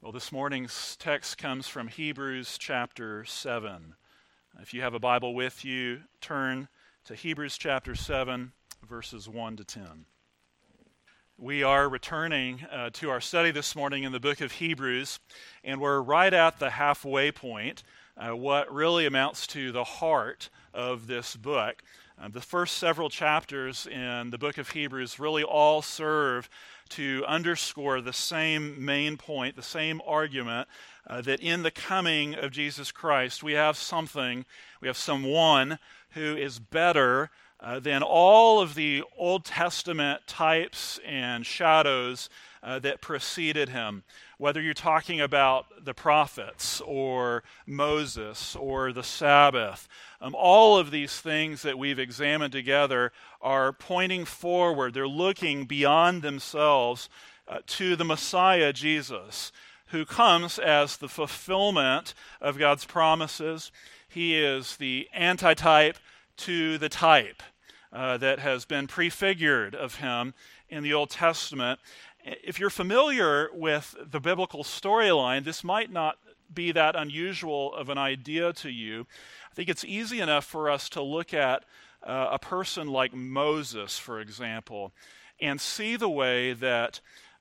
Well, this morning's text comes from Hebrews chapter 7. If you have a Bible with you, turn to Hebrews chapter 7, verses 1 to 10. We are returning to our study this morning in the book of Hebrews, and we're right at the halfway point, what really amounts to the heart of this book. The first several chapters in the book of Hebrews really all serve to underscore the same main point, the same argument, that in the coming of Jesus Christ, we have someone who is better than all of the Old Testament types and shadows that preceded him. Whether you're talking about the prophets or Moses or the Sabbath, all of these things that we've examined together are pointing forward. They're looking beyond themselves to the Messiah, Jesus, who comes as the fulfillment of God's promises. He is the antitype to the type that has been prefigured of him in the Old Testament. If you're familiar with the biblical storyline, this might not be that unusual of an idea to you. I think it's easy enough for us to look at a person like Moses, for example, and see the way that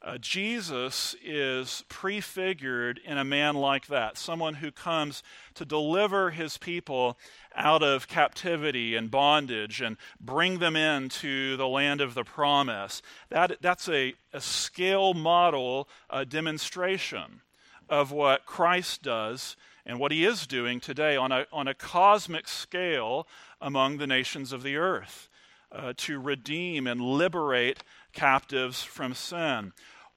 Jesus is prefigured in a man like that, someone who comes to deliver his people out of captivity and bondage and bring them into the land of the promise. That's a scale model demonstration of what Christ does and what he is doing today on a cosmic scale among the nations of the earth to redeem and liberate captives from sin.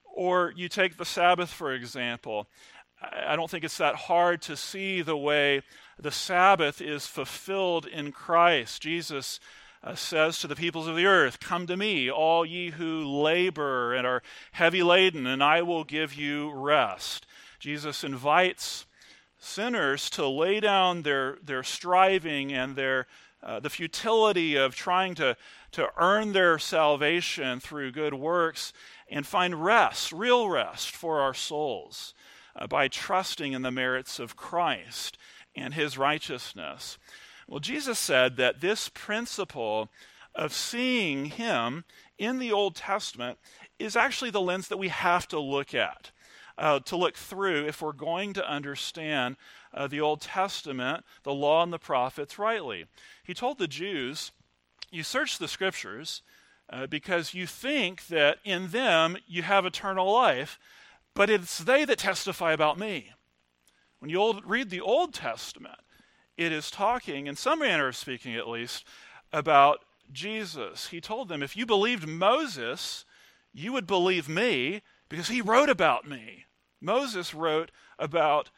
Or you take the Sabbath, for example. I don't think it's that hard to see the way the Sabbath is fulfilled in Christ. Jesus says to the peoples of the earth, "Come to me, all ye who labor and are heavy laden, and I will give you rest." Jesus invites sinners to lay down their striving and the futility of trying to earn their salvation through good works and find rest, real rest for our souls by trusting in the merits of Christ and his righteousness. Well, Jesus said that this principle of seeing him in the Old Testament is actually the lens that we have to look at, to look through if we're going to understand the Old Testament, the law and the prophets rightly. He told the Jews, "You search the scriptures because you think that in them you have eternal life, but it's they that testify about me." When you read the Old Testament, it is talking, in some manner of speaking at least, about Jesus. He told them, if you believed Moses, you would believe me because he wrote about me. Moses wrote about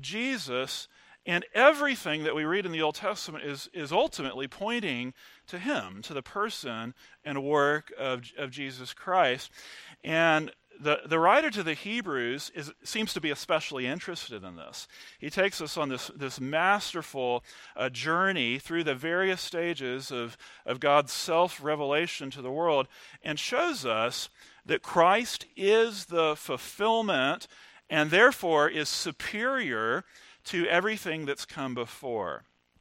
Jesus, and everything that we read in the Old Testament is ultimately pointing to him, to the person and work of Jesus Christ. And the writer to the Hebrews seems to be especially interested in this. He takes us on this masterful journey through the various stages of God's self-revelation to the world and shows us that Christ is the fulfillment and therefore is superior to everything that's come before.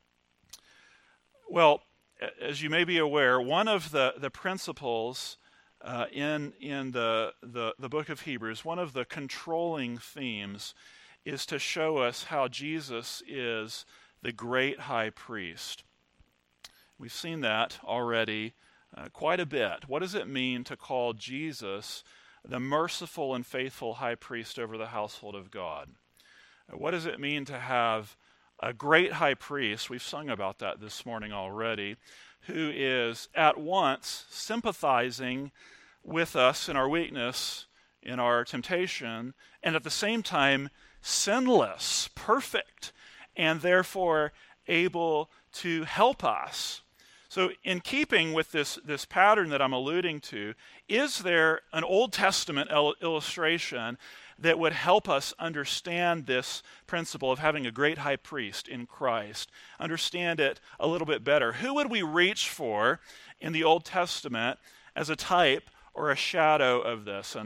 Well, as you may be aware, one of the principles in the book of Hebrews, one of the controlling themes is to show us how Jesus is the great high priest. We've seen that already quite a bit. What does it mean to call Jesus the merciful and faithful high priest over the household of God? What does it mean to have a great high priest, we've sung about that this morning already, who is at once sympathizing with us in our weakness, in our temptation, and at the same time sinless, perfect, and therefore able to help us? So in keeping with this pattern that I'm alluding to, is there an Old Testament illustration that would help us understand this principle of having a great high priest in Christ, understand it a little bit better? Who would we reach for in the Old Testament as a type or a shadow of this? And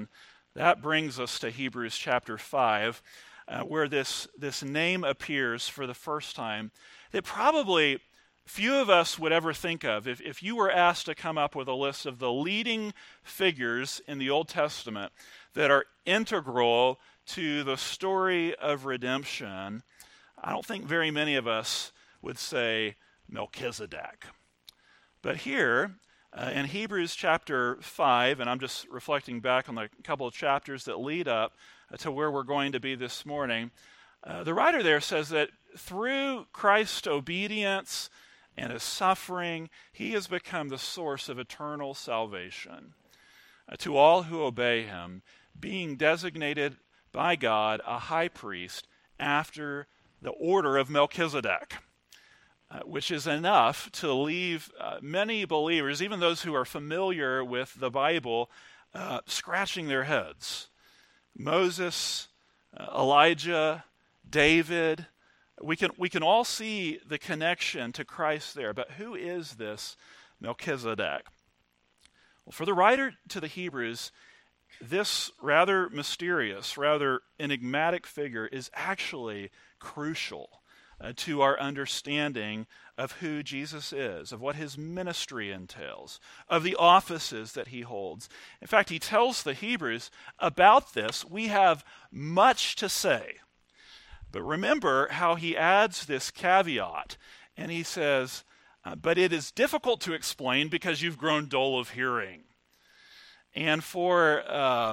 That brings us to Hebrews chapter 5, where this name appears for the first time that probably few of us would ever think of. If you were asked to come up with a list of the leading figures in the Old Testament that are integral to the story of redemption, I don't think very many of us would say Melchizedek. But here, in Hebrews chapter 5, and I'm just reflecting back on the couple of chapters that lead up to where we're going to be this morning, the writer there says that through Christ's obedience and his suffering, he has become the source of eternal salvation to all who obey him, being designated by God a high priest after the order of Melchizedek. Which is enough to leave many believers, even those who are familiar with the Bible, scratching their heads. Moses, Elijah, David, we can all see the connection to Christ there. But who is this Melchizedek? Well, for the writer to the Hebrews, this rather mysterious, rather enigmatic figure is actually crucial to our understanding of who Jesus is, of what his ministry entails, of the offices that he holds. In fact, he tells the Hebrews about this, we have much to say. But remember how he adds this caveat, and he says, but it is difficult to explain because you've grown dull of hearing. And for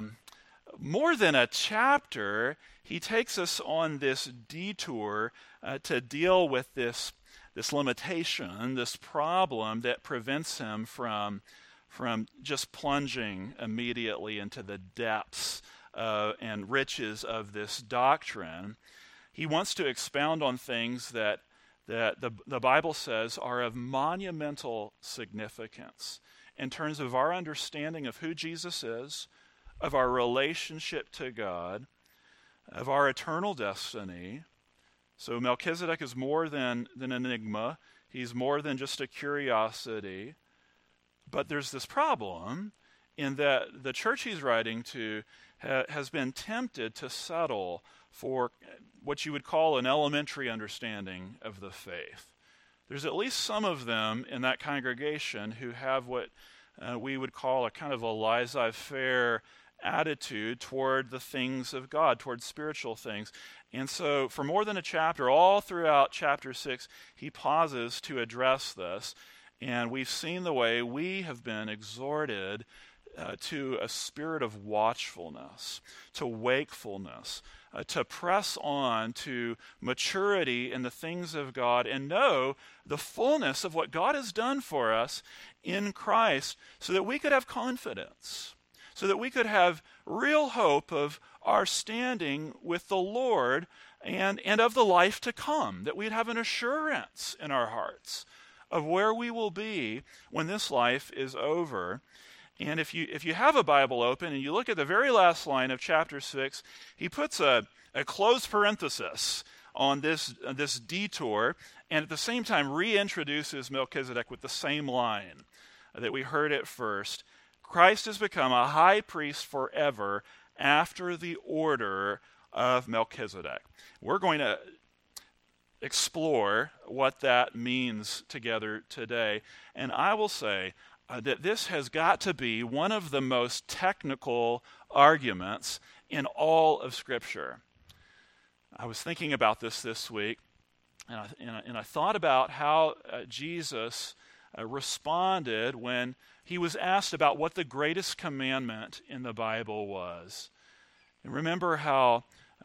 more than a chapter, he takes us on this detour to deal with this limitation, this problem that prevents him from just plunging immediately into the depths and riches of this doctrine. He wants to expound on things that the Bible says are of monumental significance in terms of our understanding of who Jesus is, of our relationship to God, of our eternal destiny. So Melchizedek is more than an enigma. He's more than just a curiosity. But there's this problem in that the church he's writing to has been tempted to settle for what you would call an elementary understanding of the faith. There's at least some of them in that congregation who have what we would call a kind of a laissez-faire attitude toward the things of God, toward spiritual things. And so for more than a chapter, all throughout chapter 6, he pauses to address this. And we've seen the way we have been exhorted to a spirit of watchfulness, to wakefulness, to press on to maturity in the things of God and know the fullness of what God has done for us in Christ so that we could have confidence, so that we could have real hope of our standing with the Lord and of the life to come, that we'd have an assurance in our hearts of where we will be when this life is over. And if you have a Bible open and you look at the very last line of chapter 6, he puts a closed parenthesis on this detour, and at the same time reintroduces Melchizedek with the same line that we heard at first. Christ has become a high priest forever after the order of Melchizedek. We're going to explore what that means together today, and I will say that this has got to be one of the most technical arguments in all of Scripture. I was thinking about this week, and I thought about how Jesus responded when he was asked about what the greatest commandment in the Bible was. And remember how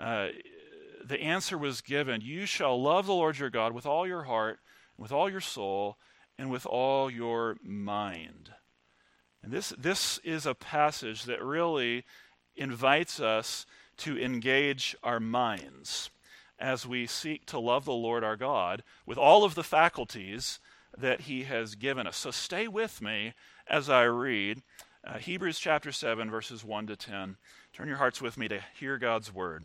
the answer was given, you shall love the Lord your God with all your heart, with all your soul, and with all your mind. And this is a passage that really invites us to engage our minds as we seek to love the Lord our God with all of the faculties that he has given us. So stay with me as I read Hebrews chapter 7, verses 1 to 10. Turn your hearts with me to hear God's word.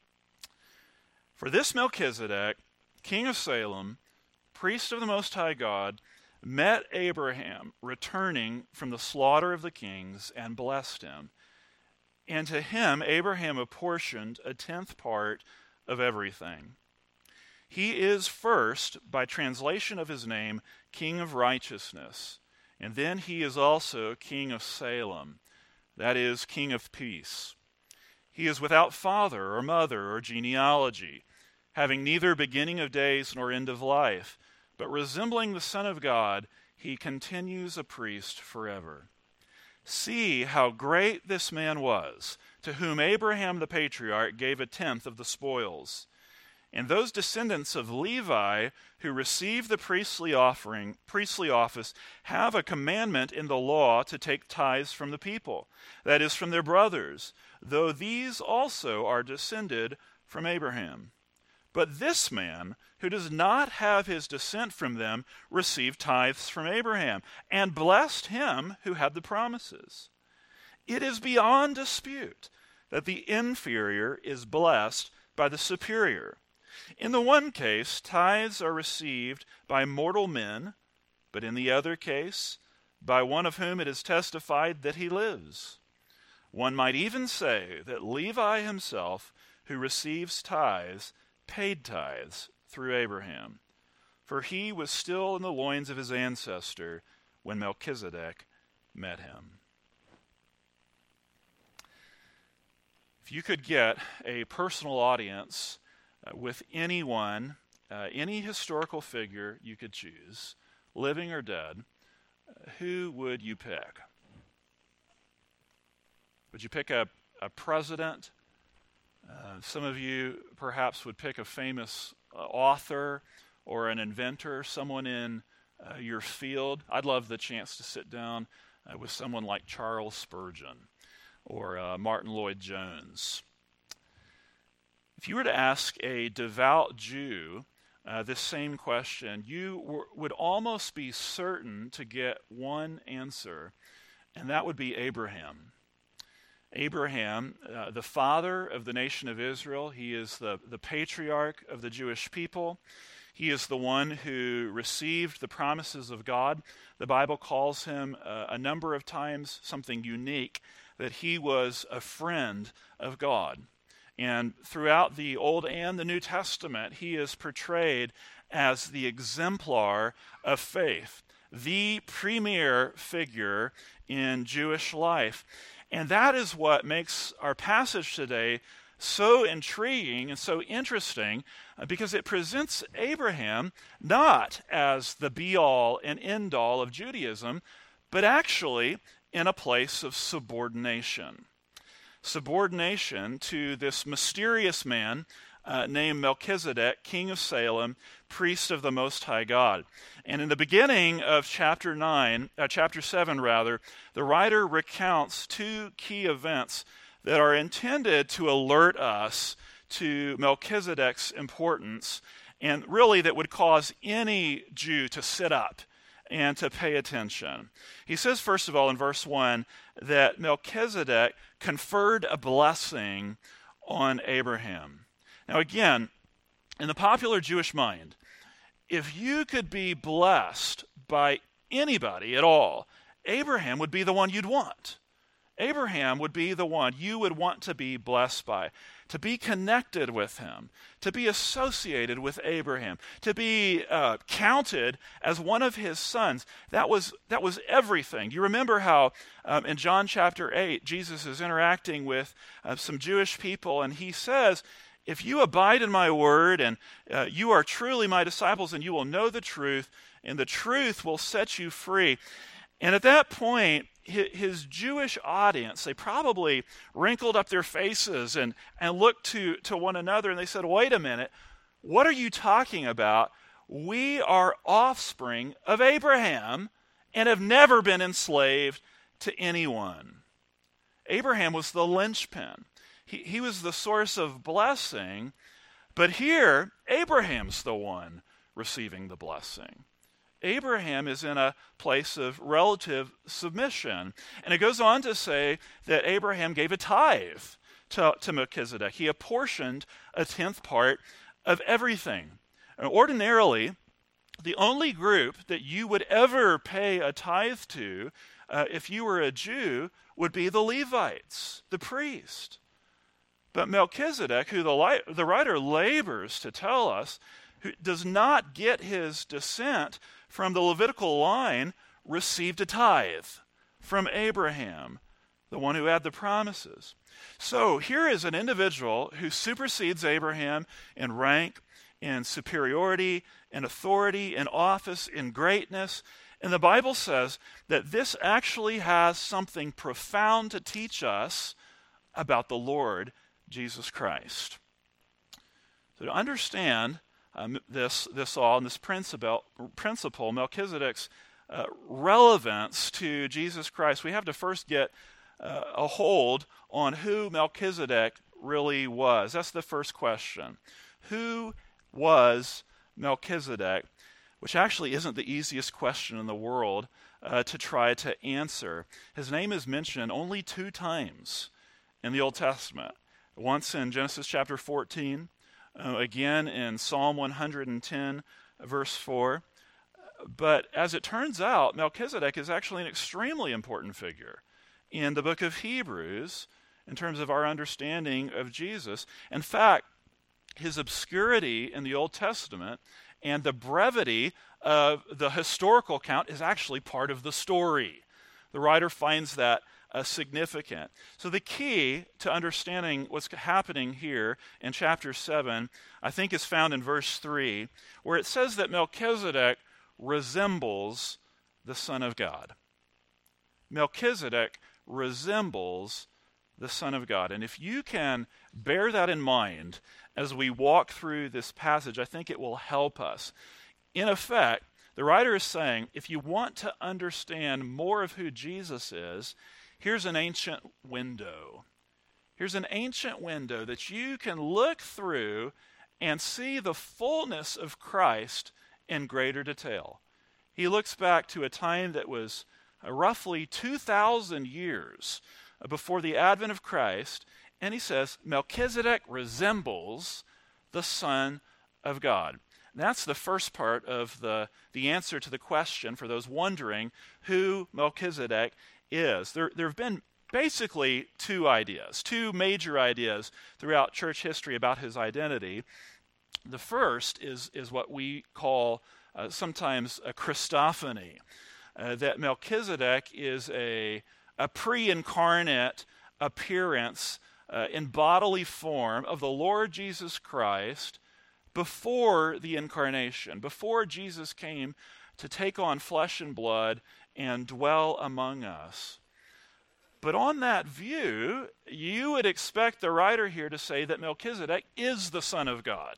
For this Melchizedek, king of Salem, priest of the Most High God, met Abraham returning from the slaughter of the kings and blessed him. and to him Abraham apportioned a tenth part of everything. He is first, by translation of his name, King of Righteousness, and then he is also King of Salem, that is, King of Peace. He is without father or mother or genealogy, having neither beginning of days nor end of life, but resembling the Son of God, he continues a priest forever. See how great this man was, to whom Abraham the patriarch gave a tenth of the spoils. And those descendants of Levi who receive the priestly office have a commandment in the law to take tithes from the people, that is, from their brothers, though these also are descended from Abraham. But this man, who does not have his descent from them, received tithes from Abraham, and blessed him who had the promises. It is beyond dispute that the inferior is blessed by the superior. In the one case, tithes are received by mortal men, but in the other case, by one of whom it is testified that he lives. One might even say that Levi himself, who receives tithes, paid tithes through Abraham, for he was still in the loins of his ancestor when Melchizedek met him. If you could get a personal audience with anyone, any historical figure you could choose, living or dead, who would you pick? Would you pick a president? Some of you perhaps would pick a famous author or an inventor, someone in your field. I'd love the chance to sit down with someone like Charles Spurgeon or Martin Lloyd-Jones. If you were to ask a devout Jew this same question, you would almost be certain to get one answer, and that would be Abraham. Abraham, the father of the nation of Israel, he is the patriarch of the Jewish people. He is the one who received the promises of God. The Bible calls him a number of times something unique, that he was a friend of God. And throughout the Old and the New Testament, he is portrayed as the exemplar of faith, the premier figure in Jewish life. And that is what makes our passage today so intriguing and so interesting, because it presents Abraham not as the be-all and end-all of Judaism, but actually in a place of subordination. Subordination to this mysterious man named Melchizedek, king of Salem, priest of the Most High God. And in the beginning of chapter 7, the writer recounts two key events that are intended to alert us to Melchizedek's importance, and really that would cause any Jew to sit up and to pay attention. He says, first of all, in verse 1, that Melchizedek conferred a blessing on Abraham. Now again, in the popular Jewish mind, if you could be blessed by anybody at all, Abraham would be the one you'd want. Abraham would be the one you would want to be blessed by, to be connected with him, to be associated with Abraham, to be counted as one of his sons. That was everything. You remember how in John chapter 8, Jesus is interacting with some Jewish people, and he says, if you abide in my word, and you are truly my disciples, and you will know the truth, and the truth will set you free. And at that point, his Jewish audience, they probably wrinkled up their faces and looked to one another, and they said, wait a minute, what are you talking about? We are offspring of Abraham and have never been enslaved to anyone. Abraham was the linchpin. He was the source of blessing, but here, Abraham's the one receiving the blessing. Abraham is in a place of relative submission. And it goes on to say that Abraham gave a tithe to Melchizedek. He apportioned a tenth part of everything. And ordinarily, the only group that you would ever pay a tithe to if you were a Jew, would be the Levites, the priest. But Melchizedek, who the writer labors to tell us, who does not get his descent from the Levitical line, received a tithe from Abraham, the one who had the promises. So here is an individual who supersedes Abraham in rank, in superiority, in authority, in office, in greatness. And the Bible says that this actually has something profound to teach us about the Lord Jesus Christ. So to understand this all and this principle, Melchizedek's relevance to Jesus Christ, we have to first get a hold on who Melchizedek really was. That's the first question. Who was Melchizedek? Which actually isn't the easiest question in the world to try to answer. His name is mentioned only 2 times in the Old Testament. Once in Genesis chapter 14, again in Psalm 110, verse 4. But as it turns out, Melchizedek is actually an extremely important figure in the book of Hebrews in terms of our understanding of Jesus. In fact, his obscurity in the Old Testament and the brevity of the historical account is actually part of the story. The writer finds that significant. So the key to understanding what's happening here in chapter 7, I think, is found in verse 3, where it says that Melchizedek resembles the Son of God. Melchizedek resembles the Son of God. And if you can bear that in mind as we walk through this passage, I think it will help us. In effect, the writer is saying, if you want to understand more of who Jesus is, here's an ancient window. Here's an ancient window that you can look through and see the fullness of Christ in greater detail. He looks back to a time that was roughly 2,000 years before the advent of Christ, and he says, Melchizedek resembles the Son of God. And that's the first part of the answer to the question for those wondering who Melchizedek is. There have been basically 2 major ideas throughout church history about his identity. The first is what we call sometimes a Christophany, that Melchizedek is a pre-incarnate appearance in bodily form of the Lord Jesus Christ before the incarnation, before Jesus came to take on flesh and blood and dwell among us. But on that view, you would expect the writer here to say that Melchizedek is the Son of God.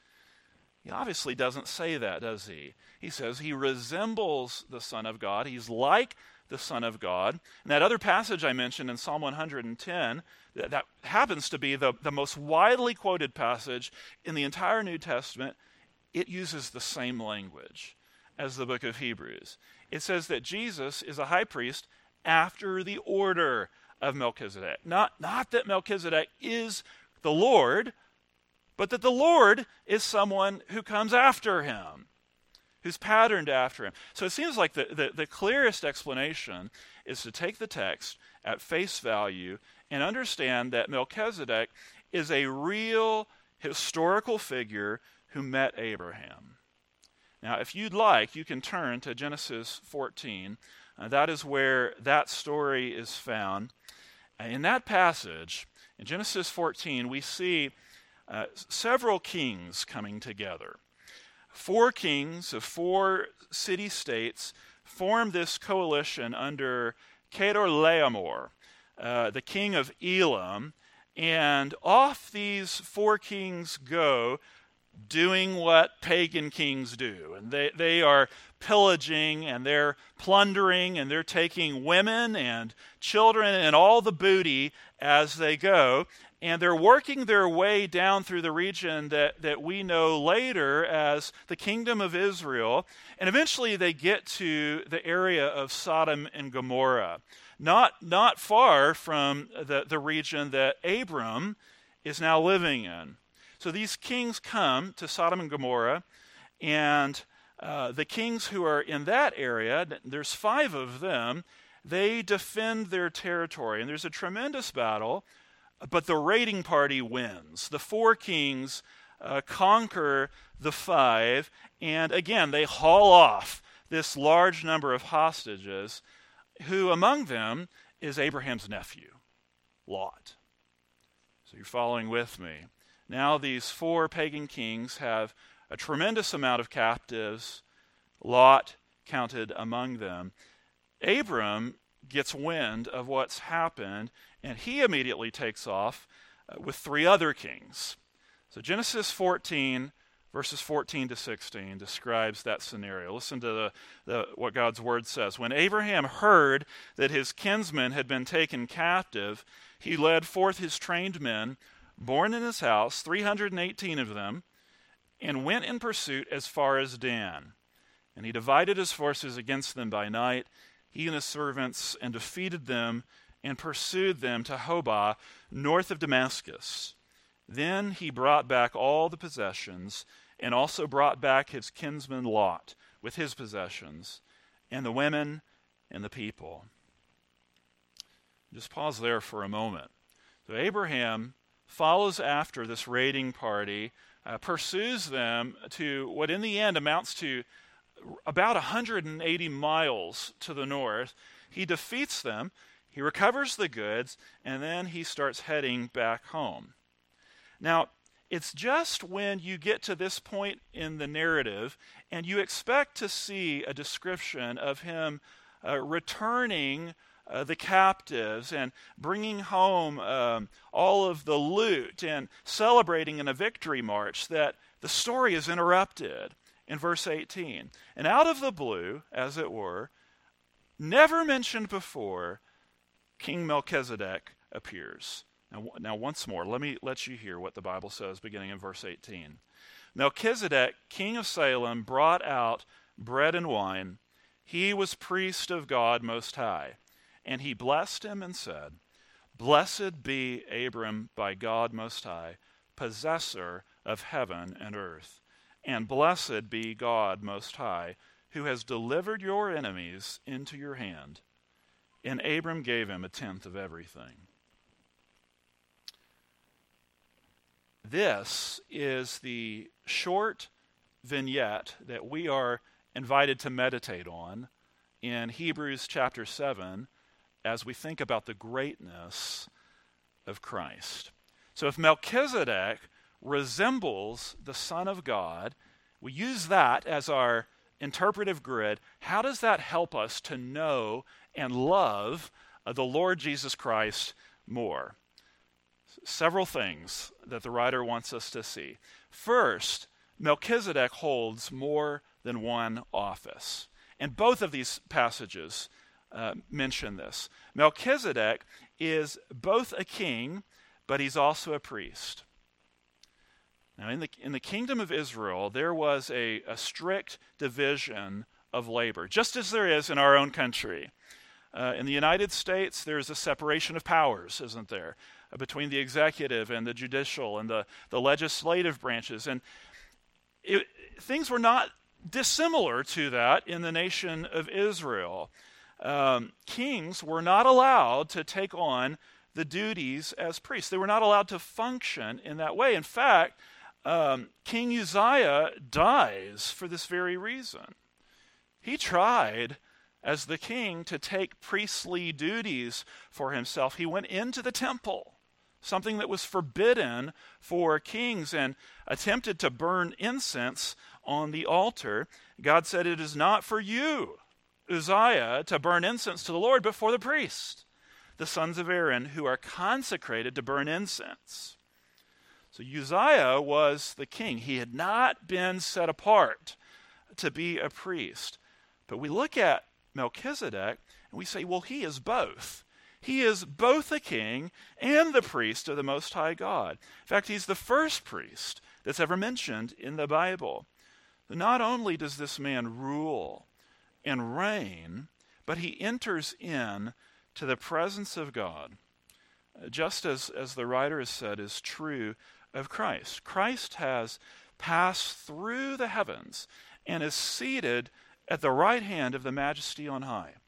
He obviously doesn't say that, does he? He says he resembles the Son of God. He's like the Son of God. And that other passage I mentioned in Psalm 110, that happens to be the most widely quoted passage in the entire New Testament. It uses the same language as the book of Hebrews. It says that Jesus is a high priest after the order of Melchizedek. Not that Melchizedek is the Lord, but that the Lord is someone who comes after him, who's patterned after him. So it seems like the clearest explanation is to take the text at face value and understand that Melchizedek is a real historical figure who met Abraham. Now, if you'd like, you can turn to Genesis 14. That is where that story is found. In that passage, in Genesis 14, we see several kings coming together. 4 kings of 4 city-states form this coalition under Chedorlaomer, the king of Elam, and off these 4 kings go doing what pagan kings do. And they are pillaging, and they're plundering, and they're taking women and children and all the booty as they go. And they're working their way down through the region that we know later as the Kingdom of Israel. And eventually they get to the area of Sodom and Gomorrah, not far from the region that Abram is now living in. So these kings come to Sodom and Gomorrah, and the kings who are in that area, there's 5 of them, they defend their territory, and there's a tremendous battle, but the raiding party wins. The 4 kings conquer the 5, and again, they haul off this large number of hostages, who among them is Abraham's nephew, Lot. So you're following with me. Now these 4 pagan kings have a tremendous amount of captives, Lot counted among them. Abram gets wind of what's happened, and he immediately takes off with 3 other kings. So Genesis 14, verses 14 to 16 describes that scenario. Listen to what God's word says. When Abraham heard that his kinsmen had been taken captive, he led forth his trained men, born in his house, 318 of them, and went in pursuit as far as Dan. And he divided his forces against them by night, he and his servants, and defeated them and pursued them to Hobah, north of Damascus. Then he brought back all the possessions, and also brought back his kinsman Lot with his possessions, and the women and the people. Just pause there for a moment. So Abraham follows after this raiding party, pursues them to what in the end amounts to about 180 miles to the north. He defeats them, he recovers the goods, and then he starts heading back home. Now, it's just when you get to this point in the narrative and you expect to see a description of him returning the captives and bringing home all of the loot and celebrating in a victory march that the story is interrupted in verse 18. And out of the blue, as it were, never mentioned before, King Melchizedek appears. Now once more, let me let you hear what the Bible says beginning in verse 18. Melchizedek, king of Salem, brought out bread and wine. He was priest of God Most High. And he blessed him and said, Blessed be Abram by God Most High, possessor of heaven and earth. And blessed be God Most High, who has delivered your enemies into your hand. And Abram gave him 1/10 of everything. This is the short vignette that we are invited to meditate on in Hebrews chapter 7 as we think about the greatness of Christ. So if Melchizedek resembles the Son of God, we use that as our interpretive grid. How does that help us to know and love the Lord Jesus Christ more? Several things that the writer wants us to see. First, Melchizedek holds more than one office. And both of these passages mention this. Melchizedek is both a king, but he's also a priest. Now, in the kingdom of Israel, there was a strict division of labor, just as there is in our own country. In the United States, there's a separation of powers, isn't there, between the executive and the judicial and the legislative branches. And things were not dissimilar to that in the nation of Israel. Kings were not allowed to take on the duties as priests. They were not allowed to function in that way. In fact, King Uzziah dies for this very reason. He tried, as the king, to take priestly duties for himself. He went into the temple, something that was forbidden for kings, and attempted to burn incense on the altar. God said, "It is not for you, Uzziah, to burn incense to the Lord, but for the priests, the sons of Aaron, who are consecrated to burn incense." So Uzziah was the king. He had not been set apart to be a priest. But we look at Melchizedek and we say, well, he is both. He is both the king and the priest of the Most High God. In fact, he's the first priest that's ever mentioned in the Bible. Not only does this man rule and reign, but he enters in to the presence of God, just as the writer has said is true of Christ. Christ has passed through the heavens and is seated at the right hand of the Majesty on high.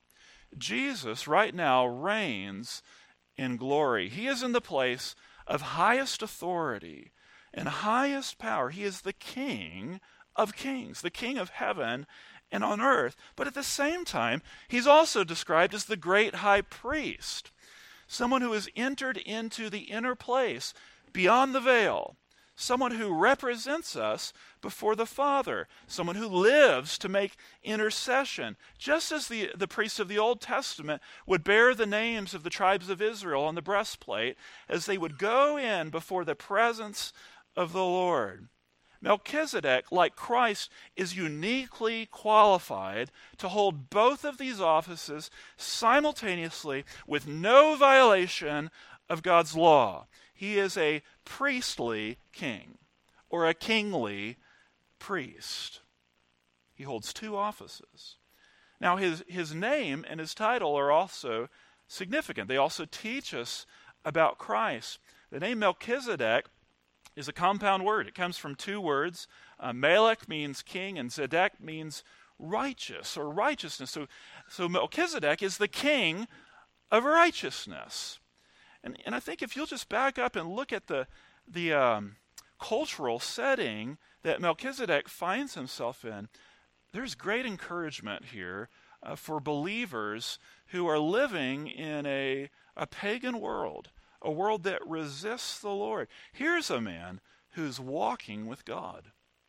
Jesus right now reigns in glory. He is in the place of highest authority and highest power. He is the King of kings, the King of heaven and on earth. But at the same time, he's also described as the great high priest, someone who has entered into the inner place beyond the veil, someone who represents us before the Father, someone who lives to make intercession, just as the priests of the Old Testament would bear the names of the tribes of Israel on the breastplate as they would go in before the presence of the Lord. Melchizedek, like Christ, is uniquely qualified to hold both of these offices simultaneously with no violation of God's law. He is a priestly king, or a kingly priest. He holds two offices. Now, his name and his title are also significant. They also teach us about Christ. The name Melchizedek is a compound word. It comes from two words. Melech means king, and Zedek means righteous or righteousness. So Melchizedek is the king of righteousness. And I think if you'll just back up and look at the cultural setting that Melchizedek finds himself in, there's great encouragement here for believers who are living in a pagan world, a world that resists the Lord. Here's a man who's walking with God.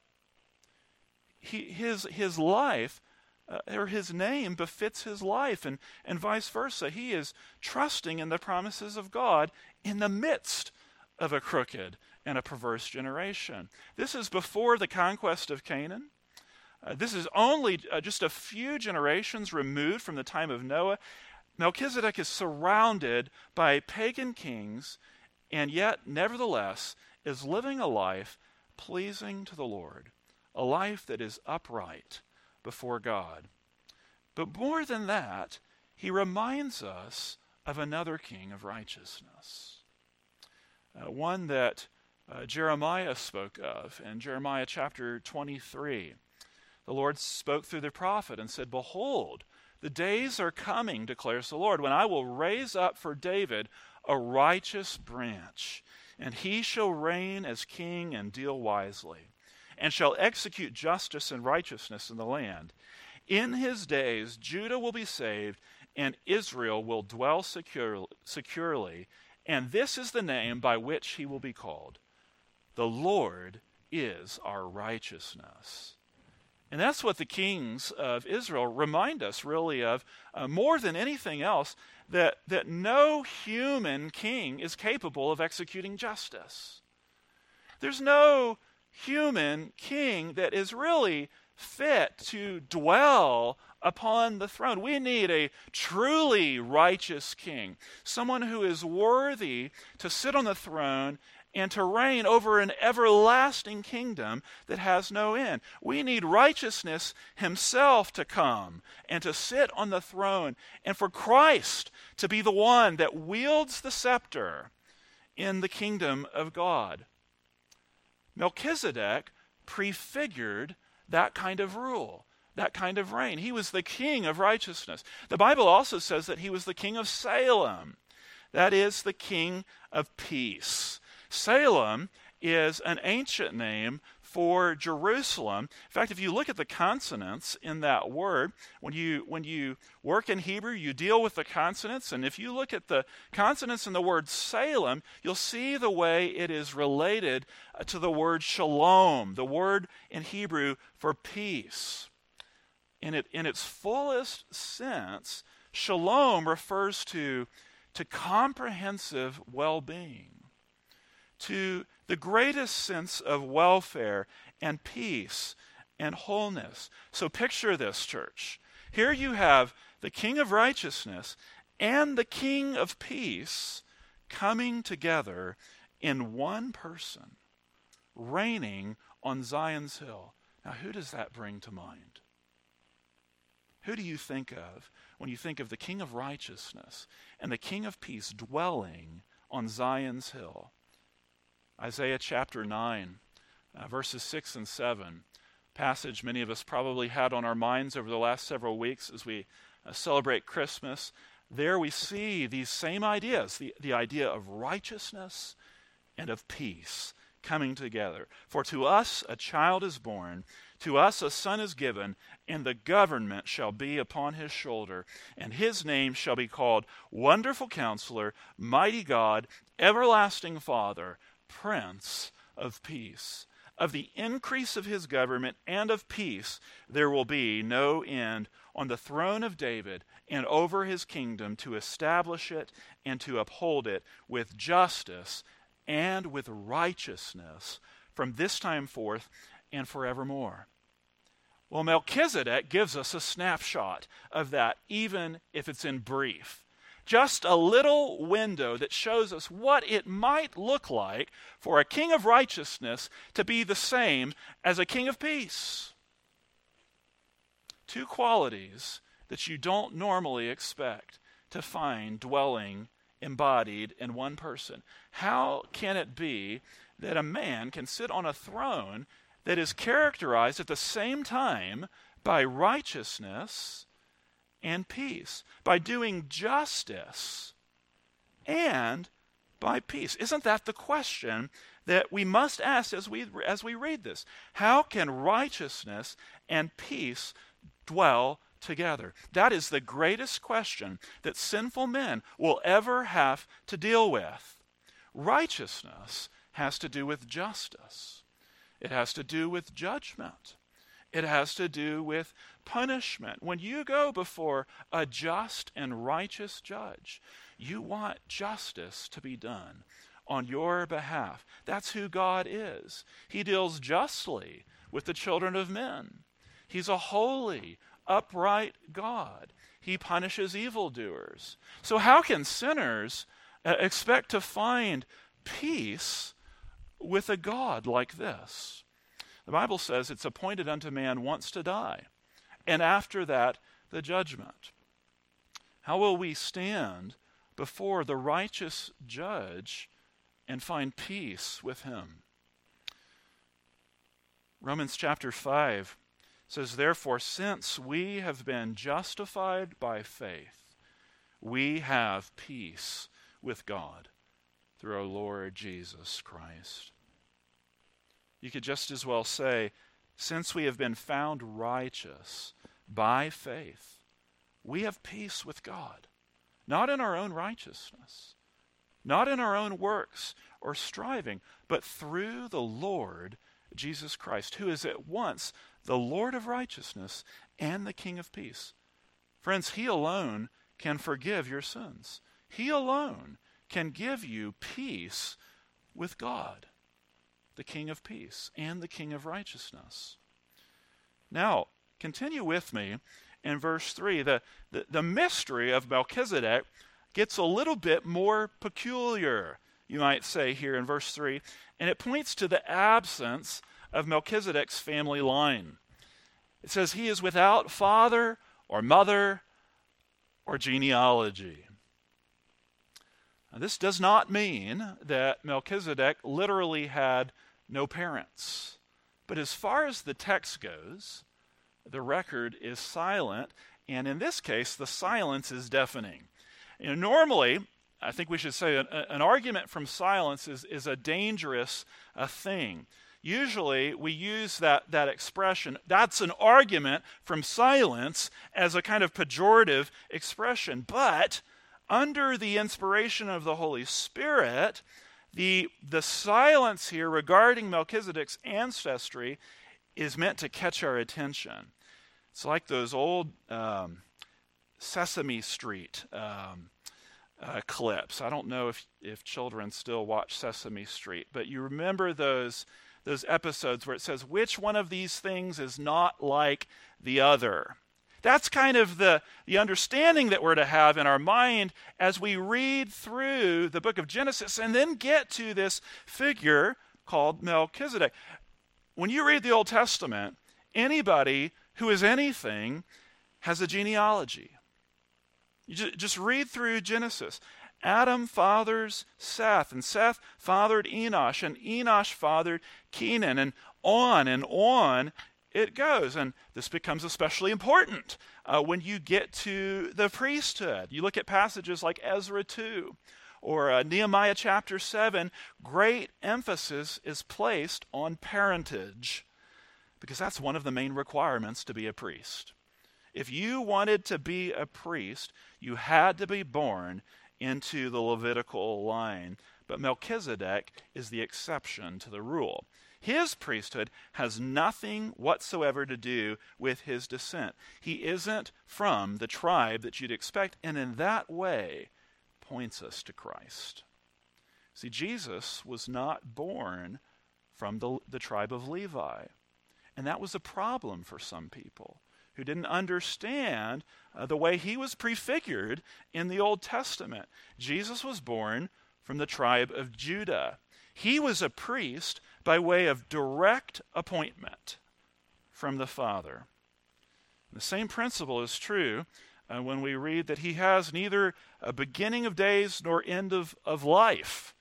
His life, or his name befits his life, and vice versa. He is trusting in the promises of God in the midst of a crooked and a perverse generation. This is before the conquest of Canaan. This is only just a few generations removed from the time of Noah. Melchizedek is surrounded by pagan kings, and yet, nevertheless, is living a life pleasing to the Lord, a life that is upright before God. But more than that, he reminds us of another king of righteousness, one that Jeremiah spoke of in Jeremiah chapter 23. The Lord spoke through the prophet and said, "Behold, the days are coming, declares the Lord, when I will raise up for David a righteous branch, and he shall reign as king and deal wisely, and shall execute justice and righteousness in the land. In his days Judah will be saved, and Israel will dwell securely, and this is the name by which he will be called. The Lord is our righteousness." And that's what the kings of Israel remind us really of, more than anything else, that no human king is capable of executing justice. There's no human king that is really fit to dwell upon the throne. We need a truly righteous king, someone who is worthy to sit on the throne and to reign over an everlasting kingdom that has no end. We need righteousness himself to come and to sit on the throne, and for Christ to be the one that wields the scepter in the kingdom of God. Melchizedek prefigured that kind of rule, that kind of reign. He was the king of righteousness. The Bible also says that he was the king of Salem. That is, the king of peace. Salem is an ancient name for Jerusalem. In fact, if you look at the consonants in that word, when you work in Hebrew, you deal with the consonants, and if you look at the consonants in the word Salem, you'll see the way it is related to the word shalom, the word in Hebrew for peace. In its fullest sense, shalom refers to comprehensive well-being, to the greatest sense of welfare and peace and wholeness. So picture this, church. Here you have the King of righteousness and the King of peace coming together in one person, reigning on Zion's hill. Now, who does that bring to mind? Who do you think of when you think of the King of righteousness and the King of peace dwelling on Zion's hill? Isaiah chapter 9, verses 6 and 7, passage many of us probably had on our minds over the last several weeks as we celebrate Christmas, there we see these same ideas, the idea of righteousness and of peace coming together. For to us a child is born, to us a son is given, and the government shall be upon his shoulder, and his name shall be called Wonderful Counselor, Mighty God, Everlasting Father, Prince of Peace. Of the increase of his government and of peace there will be no end on the throne of David and over his kingdom, to establish it and to uphold it with justice and with righteousness from this time forth and forevermore. Well, Melchizedek gives us a snapshot of that, even if it's in brief. Just a little window that shows us what it might look like for a king of righteousness to be the same as a king of peace. Two qualities that you don't normally expect to find dwelling embodied in one person. How can it be that a man can sit on a throne that is characterized at the same time by righteousness and peace, by doing justice and by peace? Isn't that the question that we must ask as we read this? How can righteousness and peace dwell together? That is the greatest question that sinful men will ever have to deal with. Righteousness has to do with justice. It has to do with judgment. It has to do with punishment. When you go before a just and righteous judge, you want justice to be done on your behalf. That's who God is. He deals justly with the children of men. He's a holy, upright God. He punishes evildoers. So how can sinners expect to find peace with a God like this? The Bible says it's appointed unto man once to die, and after that, the judgment. How will we stand before the righteous judge and find peace with him? Romans chapter 5 says, therefore, since we have been justified by faith, we have peace with God through our Lord Jesus Christ. You could just as well say, since we have been found righteous by faith, we have peace with God, not in our own righteousness, not in our own works or striving, but through the Lord Jesus Christ, who is at once the Lord of righteousness and the King of peace. Friends, he alone can forgive your sins. He alone can give you peace with God, the King of peace and the King of righteousness. Now, continue with me in verse 3. The mystery of Melchizedek gets a little bit more peculiar, you might say, here in verse 3, and it points to the absence of Melchizedek's family line. It says he is without father or mother or genealogy. Now, this does not mean that Melchizedek literally had no parents. But as far as the text goes, the record is silent, and in this case, the silence is deafening. Normally, I think we should say an argument from silence is a dangerous thing. Usually, we use that expression, that's an argument from silence, as a kind of pejorative expression. But under the inspiration of the Holy Spirit, the silence here regarding Melchizedek's ancestry is meant to catch our attention. It's like those old Sesame Street clips. I don't know if children still watch Sesame Street, but you remember those episodes where it says, which one of these things is not like the other? That's kind of the understanding that we're to have in our mind as we read through the book of Genesis and then get to this figure called Melchizedek. When you read the Old Testament, anybody who is anything has a genealogy. You just read through Genesis. Adam fathers Seth, and Seth fathered Enosh, and Enosh fathered Kenan, and on it goes. And this becomes especially important when you get to the priesthood. You look at passages like Ezra 2 or Nehemiah chapter 7, great emphasis is placed on parentage because that's one of the main requirements to be a priest. If you wanted to be a priest, you had to be born into the Levitical line. But Melchizedek is the exception to the rule. His priesthood has nothing whatsoever to do with his descent. He isn't from the tribe that you'd expect, and in that way points us to Christ. See, Jesus was not born from the tribe of Levi, and that was a problem for some people who didn't understand the way he was prefigured in the Old Testament. Jesus was born from the tribe of Judah. He was a priest by way of direct appointment from the Father. The same principle is true when we read that he has neither a beginning of days nor end of life.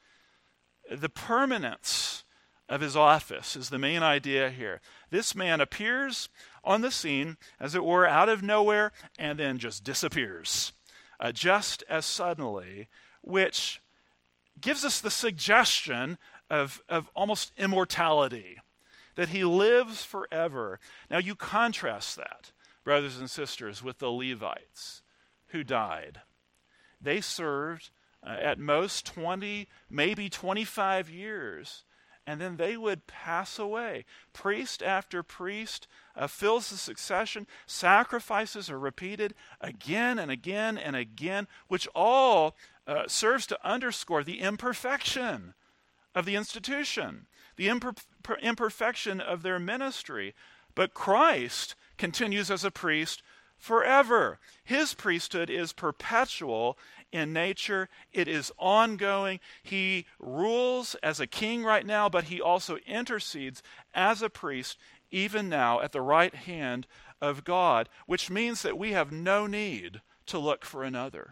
The permanence of his office is the main idea here. This man appears on the scene, as it were, out of nowhere, and then just disappears, just as suddenly, which gives us the suggestion of almost immortality, that he lives forever. Now you contrast that, brothers and sisters, with the Levites who died. They served at most 20, maybe 25 years, and then they would pass away. Priest after priest fills the succession. Sacrifices are repeated again and again and again, which all serves to underscore the imperfection of the institution, the imperfection of their ministry. But Christ continues as a priest forever. His priesthood is perpetual in nature. It is ongoing. He rules as a king right now, but he also intercedes as a priest even now at the right hand of God, which means that we have no need to look for another.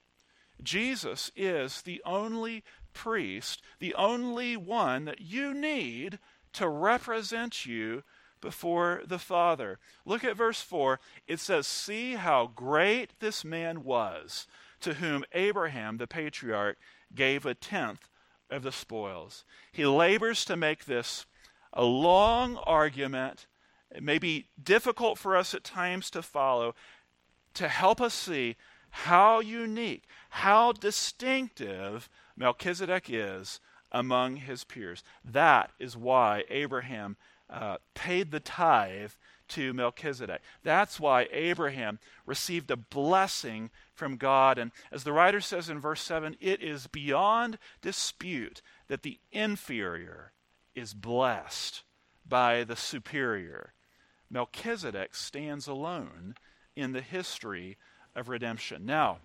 Jesus is the only priest, the only one that you need to represent you before the Father. Look at verse 4. It says, "See how great this man was, to whom Abraham, the patriarch, gave a tenth of the spoils." He labors to make this a long argument. It may be difficult for us at times to follow, to help us see how unique, how distinctive Melchizedek is among his peers. That is why Abraham paid the tithe to Melchizedek. That's why Abraham received a blessing from God. And as the writer says in verse 7, it is beyond dispute that the inferior is blessed by the superior. Melchizedek stands alone in the history of redemption. Now,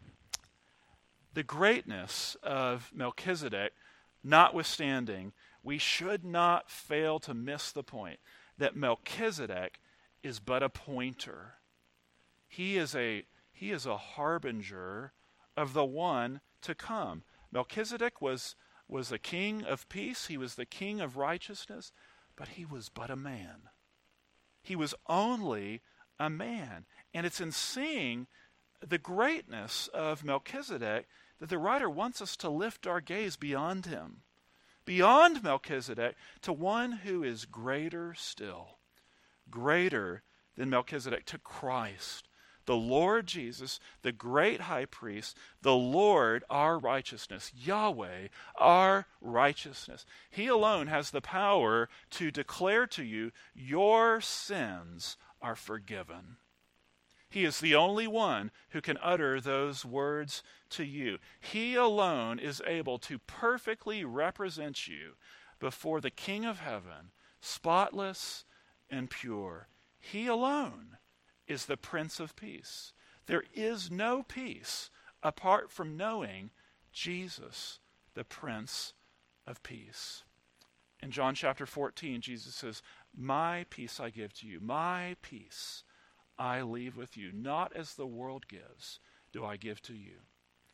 the greatness of Melchizedek notwithstanding, we should not fail to miss the point that Melchizedek is but a pointer. He is a harbinger of the one to come. Melchizedek was a king of peace. He was the king of righteousness, but he was but a man. He was only a man. And it's in seeing the greatness of Melchizedek that the writer wants us to lift our gaze beyond him, beyond Melchizedek, to one who is greater still, greater than Melchizedek, to Christ, the Lord Jesus, the great high priest, the Lord, our righteousness, Yahweh, our righteousness. He alone has the power to declare to you, your sins are forgiven. He is the only one who can utter those words to you. He alone is able to perfectly represent you before the King of heaven, spotless and pure. He alone is the Prince of Peace. There is no peace apart from knowing Jesus, the Prince of Peace. In John chapter 14, Jesus says, "My peace I give to you, my peace I leave with you. Not as the world gives, do I give to you."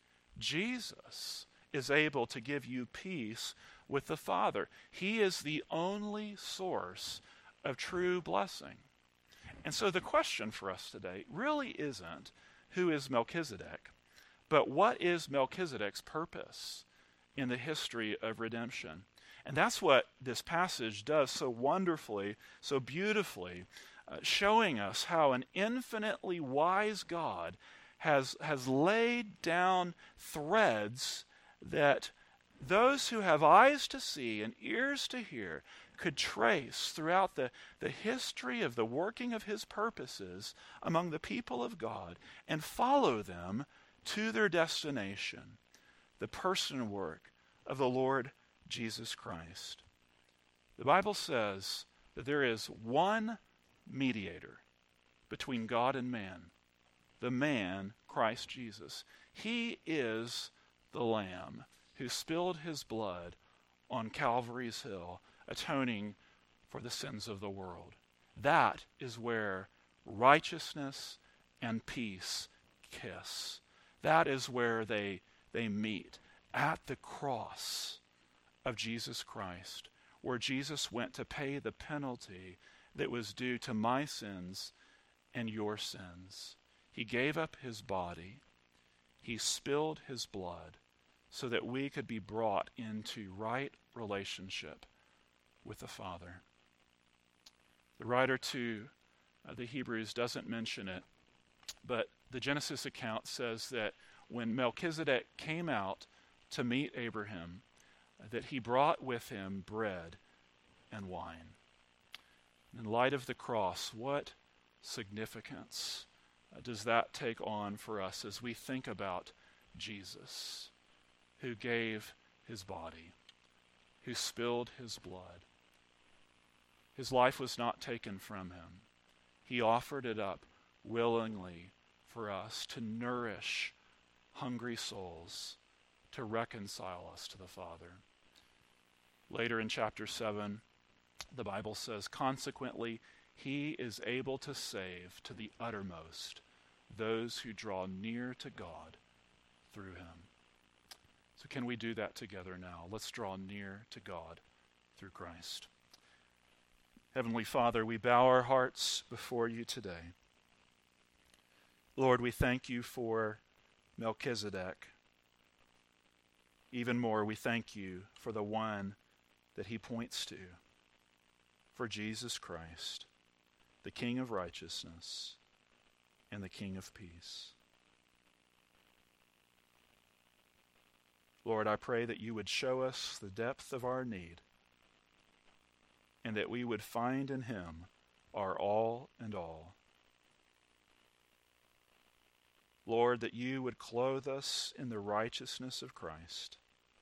Jesus is able to give you peace with the Father. He is the only source of true blessing. And so the question for us today really isn't who is Melchizedek, but what is Melchizedek's purpose in the history of redemption? And that's what this passage does so wonderfully, so beautifully, showing us how an infinitely wise God has laid down threads that those who have eyes to see and ears to hear could trace throughout the history of the working of his purposes among the people of God and follow them to their destination, the person and work of the Lord Jesus Christ. The Bible says that there is one mediator between God and man, the man, Christ Jesus. He is the Lamb who spilled his blood on Calvary's hill, atoning for the sins of the world. That is where righteousness and peace kiss. That is where they meet, at the cross of Jesus Christ, where Jesus went to pay the penalty that was due to my sins and your sins. He gave up his body. He spilled his blood so that we could be brought into right relationship with the Father. The writer to the Hebrews doesn't mention it, but the Genesis account says that when Melchizedek came out to meet Abraham, that he brought with him bread and wine. In light of the cross, what significance does that take on for us as we think about Jesus, who gave his body, who spilled his blood? His life was not taken from him. He offered it up willingly for us to nourish hungry souls, to reconcile us to the Father. Later in chapter 7, the Bible says, consequently, he is able to save to the uttermost those who draw near to God through him. So can we do that together now? Let's draw near to God through Christ. Heavenly Father, we bow our hearts before you today. Lord, we thank you for Melchizedek. Even more, we thank you for the one that he points to, for Jesus Christ, the King of righteousness and the King of peace. Lord, I pray that you would show us the depth of our need and that we would find in him our all and all. Lord, that you would clothe us in the righteousness of Christ,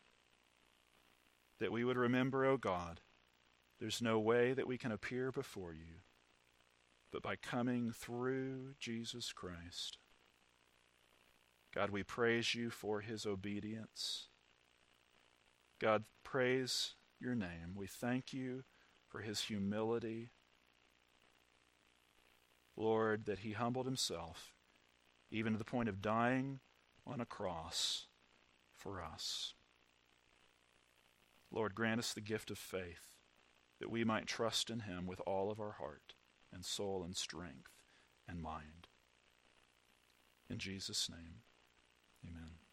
that we would remember, O God, there's no way that we can appear before you but by coming through Jesus Christ. God, we praise you for his obedience. God, praise your name. We thank you for his humility. Lord, that he humbled himself even to the point of dying on a cross for us. Lord, grant us the gift of faith that we might trust in him with all of our heart and soul and strength and mind. In Jesus' name, amen.